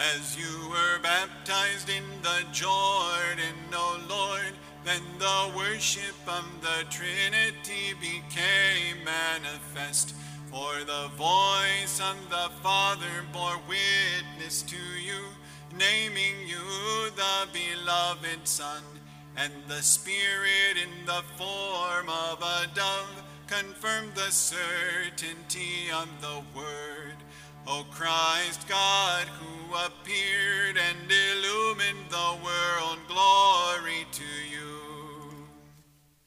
As you were baptized in the Jordan, O Lord, then the worship of the Trinity became manifest. For the voice of the Father bore witness to you, naming you the beloved Son, and the Spirit in the form of a dove confirmed the certainty of the word. O Christ God, who appeared and illumined the world, glory